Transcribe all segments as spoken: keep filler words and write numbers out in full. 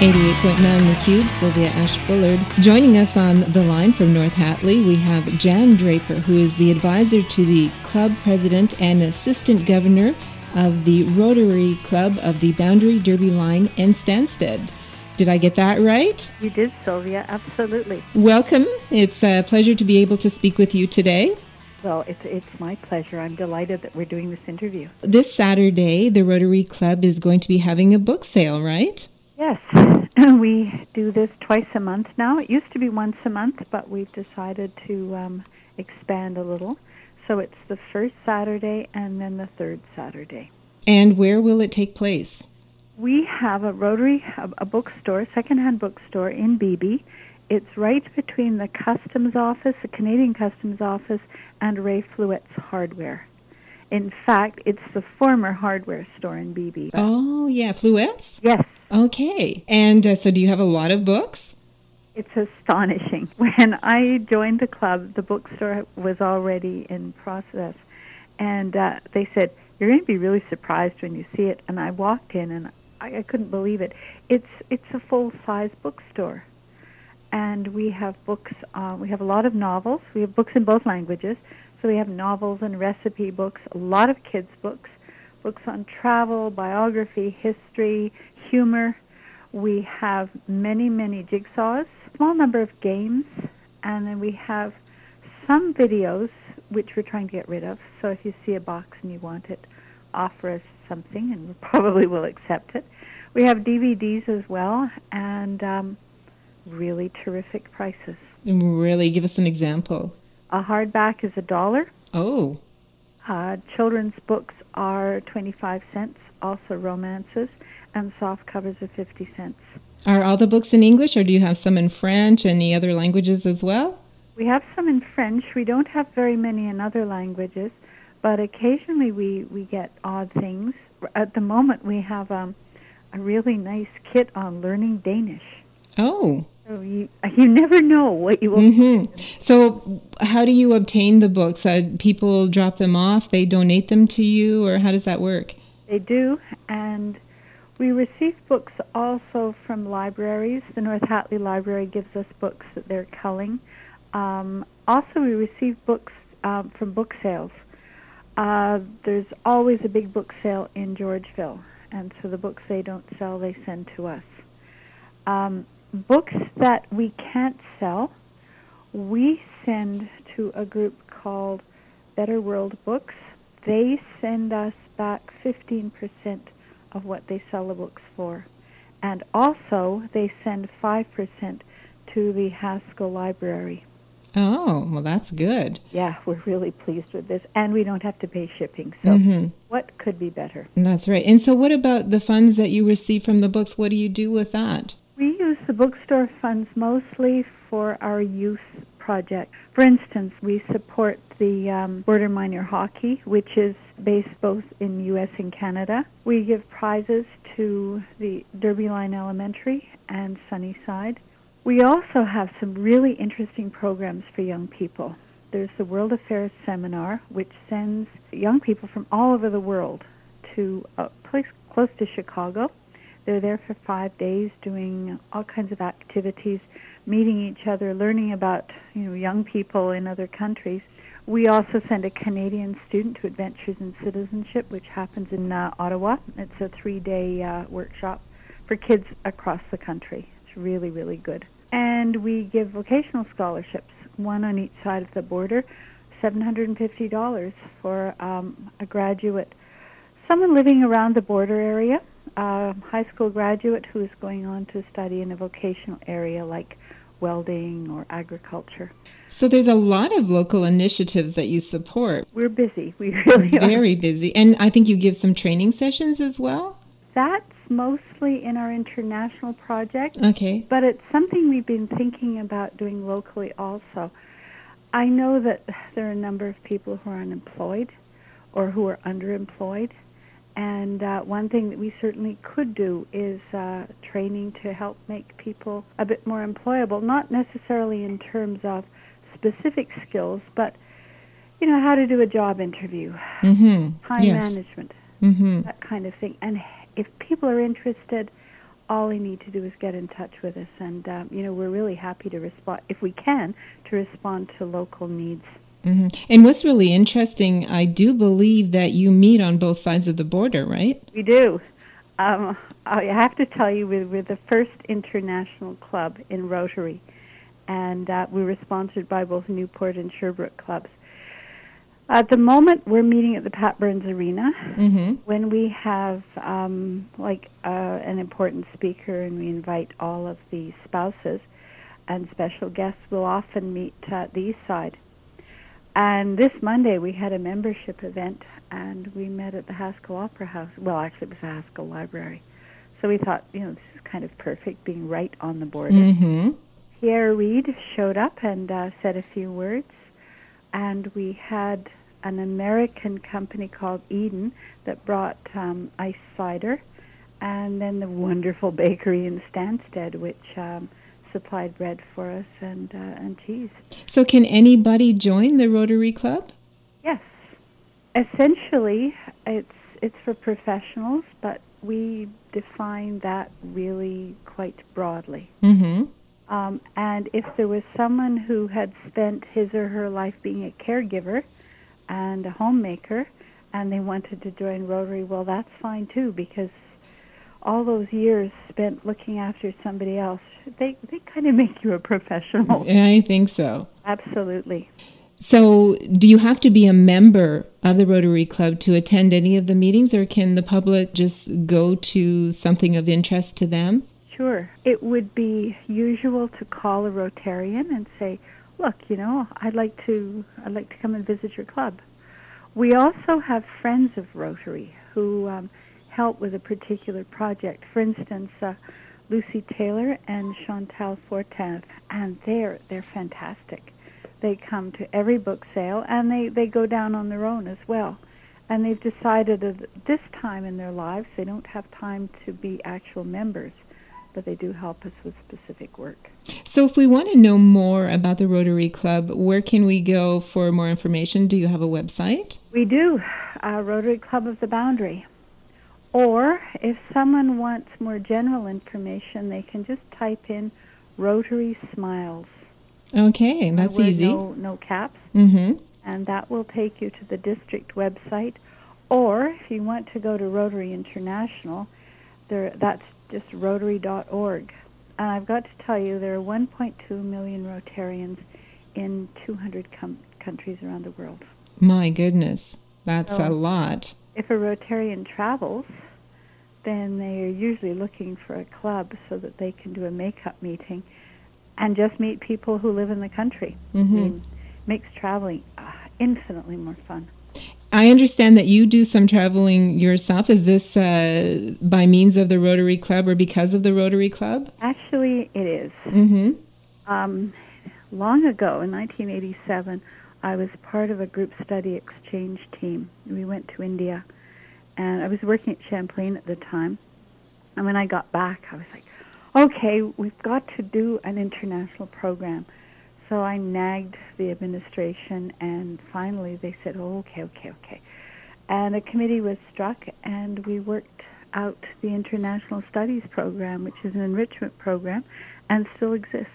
eighty-eight point nine The Cube, Sylvia Ash-Bullard. Joining us on the line from North Hatley, we have Jan Draper, who is the advisor to the club president and assistant governor of the Rotary Club of the Boundary Derby Line in Stansted. Did I get that right? You did, Sylvia, absolutely. Welcome. It's a pleasure to be able to speak with you today. Well, it's it's my pleasure. I'm delighted that we're doing this interview. This Saturday, the Rotary Club is going to be having a book sale, right? Yes. We do this twice a month now. It used to be once a month, but we've decided to um, expand a little. So it's the first Saturday and then the third Saturday. And where will it take place? We have a Rotary, a, a bookstore, secondhand bookstore in Beebe. It's right between the Customs Office, the Canadian Customs Office, and Ray Fluette's Hardware. In fact, it's the former hardware store in Beebe. Oh, yeah, Fluette's? Yes. Okay. And uh, so do you have a lot of books? It's astonishing. When I joined the club, the bookstore was already in process. And uh, they said, you're going to be really surprised when you see it. And I walked in and I, I couldn't believe it. It's it's a full-size bookstore. And we have books, uh, we have a lot of novels. We have books in both languages. So we have novels and recipe books, a lot of kids' books, books on travel, biography, history, humor. We have many, many jigsaws, a small number of games, and then we have some videos, which we're trying to get rid of. So if you see a box and you want it, offer us something, and we probably will accept it. We have D V Ds as well, and um, really terrific prices. Really? Give us an example. A hardback is a dollar. Oh. Uh, children's books are twenty-five cents, also romances, and soft covers are fifty cents. Are all the books in English, or do you have some in French, any other languages as well? We have some in French. We don't have very many in other languages, but occasionally we, we get odd things. At the moment, we have um, a really nice kit on learning Danish. Oh. So you, you never know what you will mm-hmm. So how do you obtain the books? Uh, people drop them off, they donate them to you, or how does that work? They do, and we receive books also from libraries. The North Hatley Library gives us books that they're culling. Um, also, we receive books um, from book sales. Uh, there's always a big book sale in Georgeville, and so the books they don't sell, they send to us. Um, books that we can't sell, we send to a group called Better World Books. They send us back fifteen percent of what they sell the books for. And also, they send five percent to the Haskell Library. Oh, well, that's good. Yeah, we're really pleased with this. And we don't have to pay shipping. So mm-hmm. what could be better? That's right. And so what about the funds that you receive from the books? What do you do with that? We use the bookstore funds mostly for our youth project. For instance, we support the um, Border Minor Hockey, which is based both in U S and Canada. We give prizes to the Derby Line Elementary and Sunnyside. We also have some really interesting programs for young people. There's the World Affairs Seminar, which sends young people from all over the world to a place close to Chicago. They're there for five days doing all kinds of activities, meeting each other, learning about, you know, young people in other countries. We also send a Canadian student to Adventures in Citizenship, which happens in uh, Ottawa. It's a three-day uh, workshop for kids across the country. It's really, really good. And we give vocational scholarships, one on each side of the border, seven hundred fifty dollars for um, a graduate, someone living around the border area, a high school graduate who is going on to study in a vocational area like welding or agriculture. So there's a lot of local initiatives that you support. We're busy. We really are. Very busy. And I think you give some training sessions as well? That's mostly in our international project. Okay. But it's something we've been thinking about doing locally also. I know that there are a number of people who are unemployed or who are underemployed. And uh, one thing that we certainly could do is uh, training to help make people a bit more employable, not necessarily in terms of specific skills, but, you know, how to do a job interview, mm-hmm. time yes. management, mm-hmm. that kind of thing. And if people are interested, all they need to do is get in touch with us. And, um, you know, we're really happy to respond, if we can, to respond to local needs. Mm-hmm. And what's really interesting, I do believe that you meet on both sides of the border, right? We do. Um, I have to tell you, we're, we're the first international club in Rotary, and uh, we were sponsored by both Newport and Sherbrooke clubs. At the moment, we're meeting at the Pat Burns Arena. Mm-hmm. When we have, um, like, uh, an important speaker and we invite all of the spouses and special guests, we'll often meet at the east side. And this Monday, we had a membership event, and we met at the Haskell Opera House. Well, actually, it was the Haskell Library. So we thought, you know, this is kind of perfect, being right on the border. Mm-hmm. Pierre Reed showed up and uh, said a few words, and we had an American company called Eden that brought um, ice cider, and then the wonderful bakery in Stansted, which um, supplied bread for us and uh, and cheese. So can anybody join the Rotary Club? Yes. Essentially, it's it's for professionals, but we define that really quite broadly. Mm-hmm. Um, and if there was someone who had spent his or her life being a caregiver and a homemaker, and they wanted to join Rotary, well, that's fine too, because all those years spent looking after somebody else, they, they kind of make you a professional. I think so. Absolutely. So do you have to be a member of the Rotary Club to attend any of the meetings, or can the public just go to something of interest to them? Sure. It would be usual to call a Rotarian and say, look, you know, I'd like to I'd like to come and visit your club. We also have friends of Rotary who um, help with a particular project. For instance, uh, Lucy Taylor and Chantal Fortin, and they're they're fantastic. They come to every book sale, and they, they go down on their own as well. And they've decided at this time in their lives they don't have time to be actual members, but they do help us with specific work. So if we want to know more about the Rotary Club, where can we go for more information? Do you have a website? We do, uh, Rotary Club of the Boundary. Or if someone wants more general information, they can just type in Rotary Smiles. Okay, that's uh, easy. No, no caps. Mm-hmm. And that will take you to the district website. Or if you want to go to Rotary International, there that's just rotary dot org. And I've got to tell you, there are one point two million Rotarians in two hundred com- countries around the world. My goodness, that's so a lot. If a Rotarian travels, then they are usually looking for a club so that they can do a make-up meeting and just meet people who live in the country. Mm-hmm. I mean, makes traveling uh, infinitely more fun. I understand that you do some traveling yourself. Is this uh, by means of the Rotary Club or because of the Rotary Club? Actually, it is. Mm-hmm. Um, long ago, in nineteen eighty-seven, I was part of a group study exchange team. We went to India, and I was working at Champlain at the time. And when I got back, I was like, okay, we've got to do an international program. So I nagged the administration, and finally they said, oh, okay, okay, okay. And a committee was struck, and we worked out the International Studies Program, which is an enrichment program, and still exists.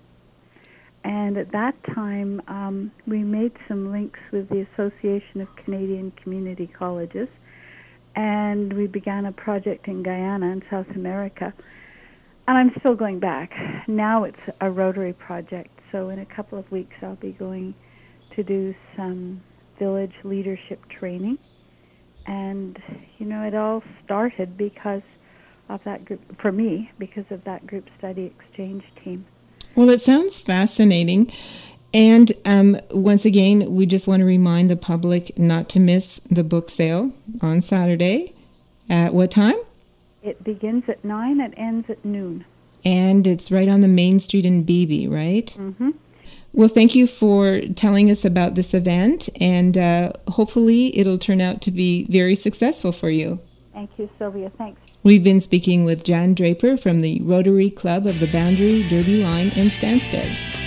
And at that time, um, we made some links with the Association of Canadian Community Colleges, and we began a project in Guyana in South America. And I'm still going back. Now it's a Rotary project. So in a couple of weeks, I'll be going to do some village leadership training. And, you know, it all started because of that group, for me, because of that group study exchange team. Well, it sounds fascinating. And um, once again, we just want to remind the public not to miss the book sale on Saturday. At what time? It begins at nine, it ends at noon. And it's right on the main street in Beebe, right? Mm-hmm. Well, thank you for telling us about this event, and uh, hopefully it'll turn out to be very successful for you. Thank you, Sylvia. Thanks. We've been speaking with Jan Draper from the Rotary Club of the Boundary, Derby Line, and Stansted.